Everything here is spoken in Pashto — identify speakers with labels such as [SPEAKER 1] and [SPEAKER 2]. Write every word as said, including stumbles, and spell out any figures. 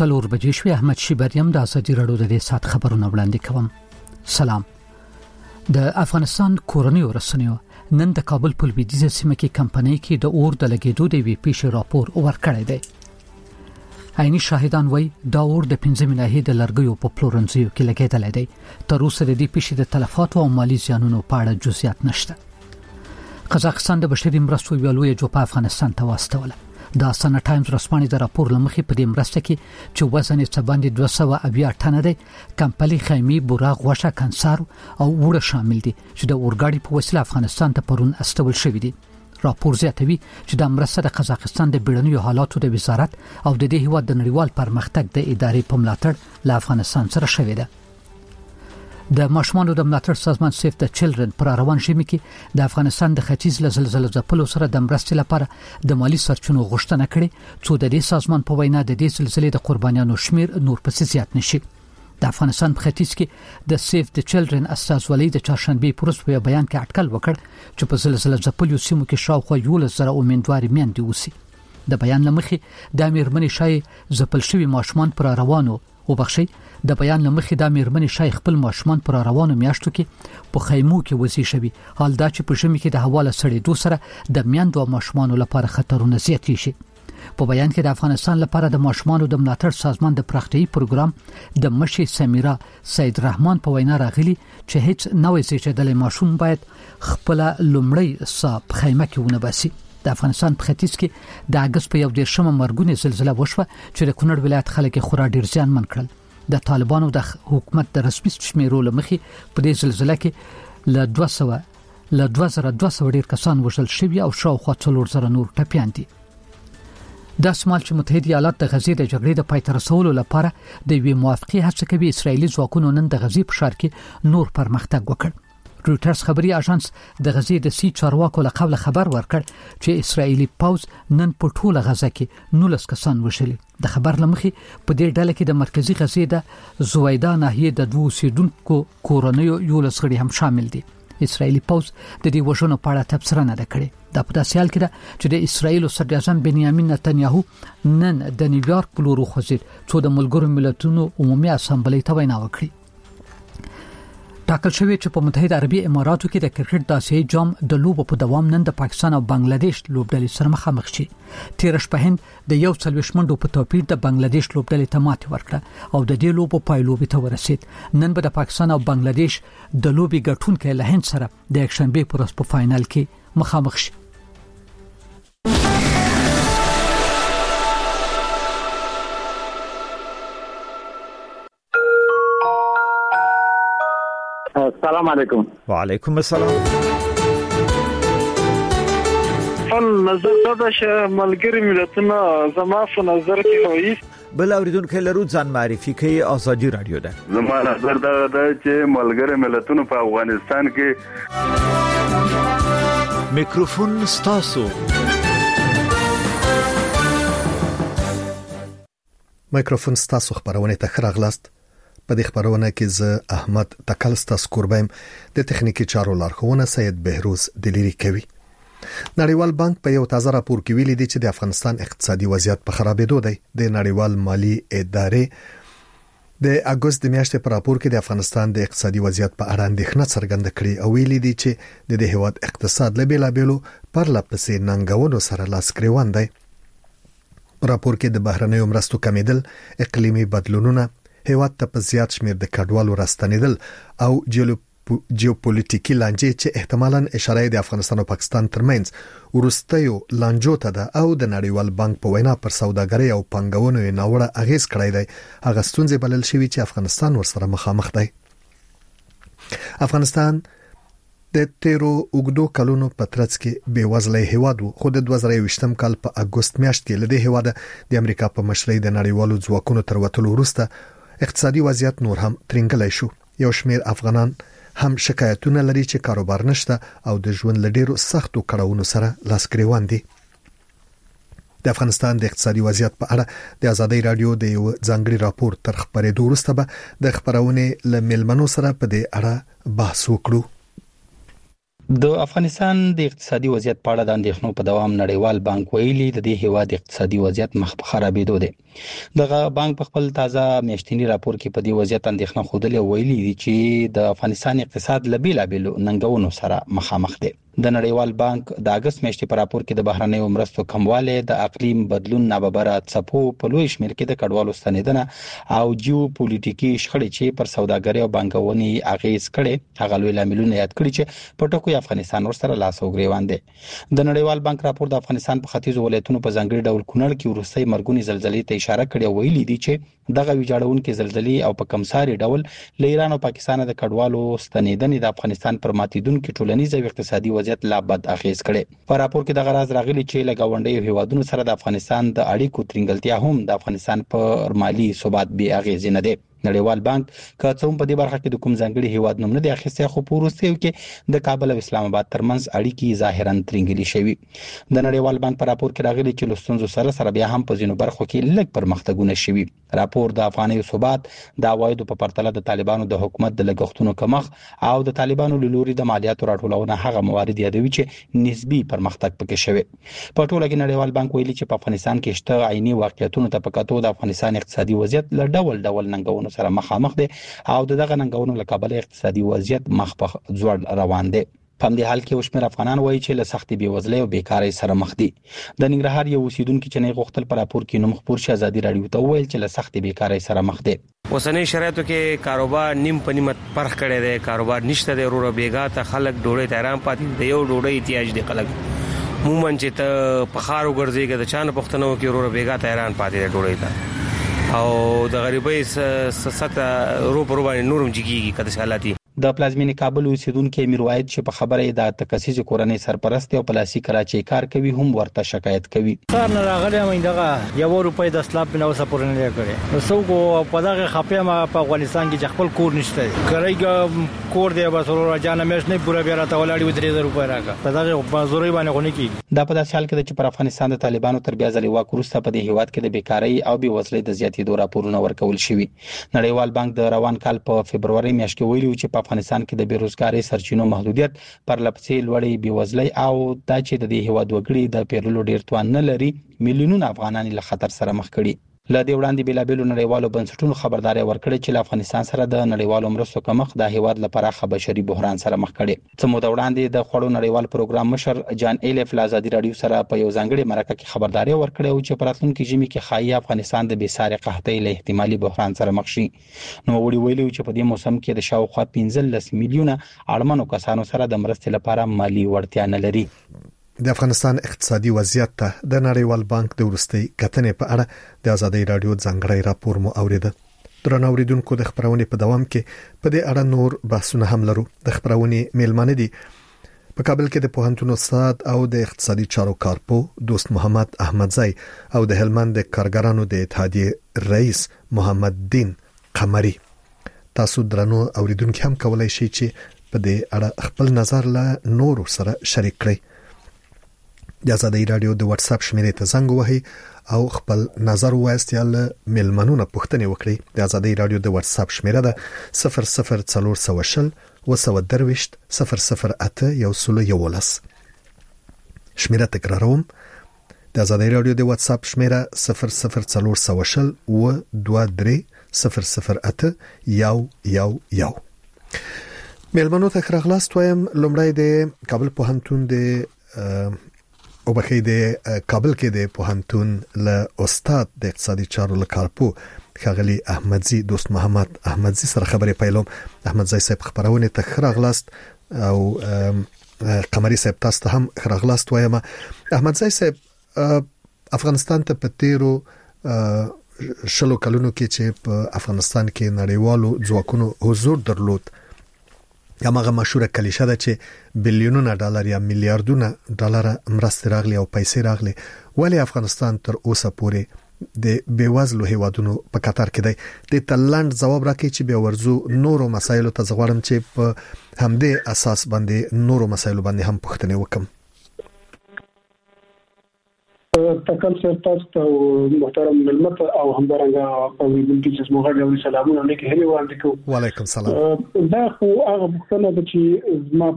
[SPEAKER 1] څلور بجې شوې. احمد شیبریم د ازادي راډیو د دې سات خبرونه وړاندې کوم. سلام. د افغانستان کورنیو رسنیو نن د کابل په لویدیځه سیمه کې کمپنۍ کې د اور د لګیدو د وی پیښې راپور ورکړی دی. عیني شاهدان وایي دا اور د پنځه ناحیې د لرګیو په پلورنځیو کې لګیدلی دی. تر اوسه د دې پیښې د تلفاتو او مالي زیانونو په اړه جزئیات نشته. قزاقستان د بشري مرستو یو لوی جوپه افغانستان ته واستوله. د سن ټایمز رسمانې د راپور لمخې په دې مرسته کې چې وزن یې څه باندې دوه سوه اویا ټنه دی، کمپلي خیمې، بوره، غوښه، کنسار او وړه شامل دي چې د اورګاډي په وسیله افغانستان ته پرون استول شوی دي. راپور زیاتوي چې د مرسته د قزاقستان د بیړنیو حالاتو د وزارت او د دې هیواد د نړیوال پرمختګ د ادارې په ملاتړ له افغانستان سره شوی ده. د ماشومانو د ملاتړ سازمان سیف د چلډرن پر روان ژمي کې د افغانستان د ختیځ له زلزلې ځپلو سره د مرستې لپاره د مالی سرچینو غوښتنه کړې، څو د دې سازمان په وینا د دې سلسلې د قربانیانو شمیر نور پسې زیات نشي. د افغانستان په ختیځ کې د سیف د چلډرن استازولۍ د چهارشنبه پر ورځ په بیان کې اټکل وکړ چې په زلزلې ځپلو سیمو کې شاوخوا یولس زره امیندوارې میندې اوسي. د بیان لمخې د امیرمنې شای ځپل شوی ماشومان پر روانو او بخشي د بیان لمخې د امیرمنې شای خپل ماشومان پر روانو میاشتو کې په خیمو کې وزي شوی. حال دا چې په ژمي کې د هوا له سړېدو سره د میندو او ماشومانو لپاره خطرونه زیات شي. په بیان کې د افغانستان لپاره د ماشومانو د ملاتړ سازمان د پراختیايي پروګرام د مشي سمیرا سید رحمان په وینا راغلي چې هیڅ نوې زیږیدلې ماشوم باید خپل لومړی صاحب خیمه کې ونه باسي. د افغانستان په ختیځ کې د اگست په یو دیرشمه مرګونې زلزلہ وشوه چې د کونړ ولایت خلک خورا ډیر زیانمن کړل. د طالبانو د حکومت د رسمي شمیرو لمخې په دې زلزلہ کې ل دوه سوه ل دوه زره دوه سوه ډیر کسان وژل شوي او شاوخوا څلور زره نور ټپیان دي. د شمال چې متحده ایالات د غزې د جګړې د پای ته رسولو لپاره د یوې موافقې هڅه کوي، اسرایلی ځواکونو نن د غزې په ښار کې نور پرمختګ وکړ. رویټرز خبري اژانس د غزې د سی چارواکو له قبل خبر ورکړ چې اسرایلی پوځ نن په ټوله غزه کې نولس کسان وژلي. د خبر لمخې په دې ډله کې د مرکزی غزې د زویدا ناحیې د دوه سیدونکو کورنیو یولس غړي هم شامل دي. اسرایلی پوځ د دې وژنو په اړه تبصره نه کړې. د په داسې حال کې ده چې د اسرایل صدر اعظم بنیامین نتنیاهو نن د نیویارک په لور وخوځید څو د ملګرو ملتونو عمومي اسامبلې ته وینا وکړي. ټاکل شوی چې په متحده عربي اماراتو کې د کرکټ د آسیایي جام د لوبو په دوام نن د پاکستان او بنگلاديش لوبډلې سره مخامخ شي. تیر شپه هند د یو څلوېښت منډو په توپیر د بنگلاديش لوبډلې ته ماتې ورکړه او د دې لوبو پایلوبې ته ورسید. نن به د پاکستان او بنگلاديش د لوبي ګټونکو له هند سره د یکشنبه پر ورځ په فائنل کې مخامخ شي.
[SPEAKER 2] السلام علیکم.
[SPEAKER 3] وعلیکم السلام.
[SPEAKER 4] فن نظر دا چې ملګری ملتونه زما په نظر کې وایي
[SPEAKER 3] بل اوریدونکو لرو ځان معرفي کوي. ازادي رادیو ده.
[SPEAKER 5] زما نظر دا ده چې ملګری ملتونه په افغانستان کې
[SPEAKER 3] میکروفون ستاسو.
[SPEAKER 6] میکروفون ستاسو خبرونه ته خراغلاست. په دې خبرونه کې زه احمد تکلستا سکوربایم د تخنیکی چارو لارښوونه سید بهروز دلیری کوي. نړیوال بانک په یو تازه راپور کې ویلي دی چې د افغانستان اقتصادي وضعیت په خرابېدو دی. د نړیوال مالی ادارې د اگست د میاشتې په راپور کې د افغانستان د اقتصادي وضعیت په اړه اندېښنه څرګنده کړې او ویلي دی چې د دې هیواد اقتصاد له بیلابېلو پرلپسې ننګونو سره لاس ګریوان دی. راپور کې د بهرنیو مرستو کمیدل، اقلیمي بدلونونه، هیواد ته په زیات شمیر د کډوالو راستنیدل او جیوپولیټیکي لانجې چې احتمالاً اشاره د افغانستان او پاکستان ترمنځ ورستیو لانجو ته ده او د نړیوال بانک په وینا پر سوداګرۍ او پنګونو یې ناوړه اغیز کړی دی، هغه ستونزې بلل شوی چې افغانستان ورسره مخامخ دی. افغانستان د تیرو اوګدو کلونو په ترڅ کې بیوزلۍ هیواد وو، خو د دوه زره یوویشتم کال په اگست میاشت کې لدې هیواد د امریکا په مشرۍ د نړیوالو ځواکونو تر وټلو وروسته اقتصادي وضعیت نور هم ترنګلای شو. یو شمیر افغانان هم شکایتونه لري چې کاروبار نشته او د ژوند لډیرو سختو کړهونو سره لاس ګریوان دي. د افغانستان د اقتصادي وضعیت په اړه د ازادي رادیو د یو ځانګړي راپور تر خبرېدو وروسته به د خبرونه ل ملمنو سره په دې اړه بحث وکړو.
[SPEAKER 7] د افغانستان د اقتصادي وضعیت په اړه د اندېښنو په دوام نړیوال بانک ویلي د دې هیواد اقتصادي وضعیت مخ په خرابېدو دی. دغه بانک په خپل تازه میاشتنی راپور کې په دې وضعیت اندېښنه خوده ویلي دي چې د افغانستان اقتصاد لبیلابل ننګونو سره مخامخ دی. د نړیوال بانک د اگست میاشتې په راپور کې د بهرنیو مرستو کمواله د اقلیم بدلون ناببره څپو په لوی شمېر کې د کډوالو ستنیدنه او جیو پولیټیکي شخړې چې پر سوداګرۍ او بانکونې اغیز کړي هغه لوی لاملونه یاد کړي چې په ټکو افغانستان ورسره لاس او ګریوان دي. د نړیوال بانک راپور د افغانستان په ختیځو ولایتونو په ځانګړي ډول کونړ کې ورستۍ مرګونی زلزلې ته اشاره کړې ویلي دي چې دغه ویجاړونکې زلزلې او په کمساري ډول له ایران او پاکستان د کډوالو ستنیدنې د افغانستان پر ماتیدونکو ټولنیز او اقتصادي وضعیت لا بد اغیز کړي. په راپور کې د غراز راغلي چې له گاونډیو هیوادونو سره د افغانستان د اړیکو ترنګلتیا هم د افغانستان پر مالی ثبات بي اغیز نه دی. نړیوال بانک که څه هم په دې برخه کې د کوم ځانګړي هیواد نوم نه دی اخیستی خو په وروستیو کې د کابل او اسلام آباد ترمنځ اړیکې ظاهرا ترنګلي شوي. د نړیوال بانک په راپور کې راغلي چې لستونزو سره سره بیا هم په ځینو برخو کې لږ پرمختګونه شوي. راپور د افغاني ثبات د عوایدو په پرتله د طالبانو د حکومت د لګښتونو کمښت او د طالبانو له لوري د مالیاتو راټولونه هغه موارد یادوي چې نسبی پرمختګ پکې شوی. په ټوله کې نړیوال بانک ویلي چې په افغانستان کې شته عیني واقعیتونو ته په کتو د افغانستان اقتصادي وضعیت له ډول ډول ننګونو سره مخامخ دی او دغه ننګونو له کابل اقتصادي وضعیت مخ په ځوړ روان دی. په دې حال کې وشمیر افغانان وایي چې له سختي بیوزلۍ او بیکارۍ سره مخ دي. د ننګرهار یو اوسیدونکو چې نه غوښتل پر راپور کې نوم خبر شي ازادي رادیو ته ویل چې له سختي بیکارۍ سره مخ دي.
[SPEAKER 8] اوسنۍ شرایطو کې کاروبار نیم په نیمه پرخ کړي دي، کاروبار نشته دی، ورو بیګا ته خلک ډوړې تیران پاتې دی، یو ډوړې احتیاج دی خلک مومن چې ته په خارو ګرځيږي د چانه پښتنو کې ورو بیګا تیران پاتې دی ډوړې ته او د غریبۍ سسته رو پر باندې نورم جګیږي کده حالاتي.
[SPEAKER 7] د پلازمینې کابل اوسیدونکو میروایت چې په خبره د تکسیز کورنۍ سرپرست او پلاسي کراچي کار کوي هم ورته شکایت کوي.
[SPEAKER 9] کار نه راغلی مې دغه یو روپۍ د اسلام په نو سپور نه کړي نو څوک په دغه خپه ما په افغانستان کې خپل کور نشته کړی کور دی بس ورو جان مې نه پورا بیا راته ولاړی و درې زره روپۍ راکا په دغه په زوري باندې غونې کی.
[SPEAKER 7] دا په داسې حال کې چې پر افغانستان د طالبانو تر بیا ځلې واک وروسته په دې هیواد کې د بیکاری او بیوزلۍ د زیاتېدو راپورونه ورکول شوي. نړیوال بانک د روان کال په فبرवरी میاشت کې ویلي چې په افغانستان کې د بیروزګاری سرچینو محدودیت پر لپسې لوړې بیوزلۍ او دا چې د دې هیواد وګړي د پیرلو ډیر توان نه لري میلیونونه افغانان له خطر سره مخ کړي. له دې وړاندې بلابلو نړیوالو بنسټونو خبرداري ورکړې چې له افغانستان سره د نړیوالو مرستو کمښت د هیواد لپاره بشري بحران سره مخ کړي. څه موده وړاندې د خوړو نړیوال پروګرام مشر جان ایلف له ازادي رادیو سره په یو ځانګړي مرکه کې خبرداري ورکړې او چې په راتلونکي ژمي کې خایي افغانستان د بېساري قحطۍ له احتمالي بحران سره مخ شي. نو وړي ویلي چې په دې موسم کې د شاوخوا پنځلس میلیونه اړمنو کسانو سره د مرستې لپاره مالی وړتیا نه لري.
[SPEAKER 6] د افغانستان اقتصادي وضعیت ته د نړیوال بانک د ورستۍ کتنې په اړه د ازادي رادیو ځانګړی راپور مو اوریده. درنو اوریدونکو د خبرونې په دوام کې په دې اړه نور بحثونه هم لرو. د خبرونې میلمانه دي په کابل کې د پوهنتون استاد او د اقتصادي چارو کارپو دوست محمد احمدزی او د هلمند د کارګرانو د اتحادیې رئیس محمد دین قمری. تاسو درنو اوریدونکو هم کولای شئ چې په دې اړه خپل نظر له نور سره شریک کړئ. د ازادي رادیو د واتس اپ شمیرې ته زنګ وهئ او خپل نظر وایست یا میلمنونه پوښتنه وکړئ. د ازادي رادیو د واتس اپ شمیره ده صفر صفر څلور سوه شل وسو درويشت صفر صفر اته یو سل یولس. شمیره تکراروم. د ازادي رادیو د واتس اپ شمیره صفر صفر څلور سوه شل و دوه درې صفر صفر اته یو یو یو. میلمنو ته خراغلاست وایم. لومړی د کابل پوهنتون د او بخې د کابل کې د پوهنتون له استاد د اقتصادي چارو لکارپو خغلی احمدزی دوست محمد احمدزی سره خبرې پیلوم. احمدزی صاحب خبرونه ته خراغلاست او قمری صاحب تاسو ته هم خراغلاست وایم. احمدزی صاحب افغانستان ته په تیرو شلو کلونو کې چې په افغانستان کې نړیوالو ځواکونو حضور درلود هغه مشهور کلیشه ده چې بلیونونه ډالر یا میلیارډونه ډالر مرستې راغلي او پیسې راغلي، ولی افغانستان تر اوسه پورې د بیوزلو هیوادونو په قطار کې دی. د تلند جواب راکړي چې به ورزو نورو مسایلو ته زغړم چې په همدې اساس باندې نورو مسایلو باندې هم پوښتنه وکم.
[SPEAKER 10] تکل سر تاسو ته محترم ملمت او همدارنګه په ویډیو کې چې موږ غواړو سلامونه لیکي هلي وړاندې کوو.
[SPEAKER 6] وعلیکم سلام.
[SPEAKER 10] دا خو هغه پوښتنه ده چې ما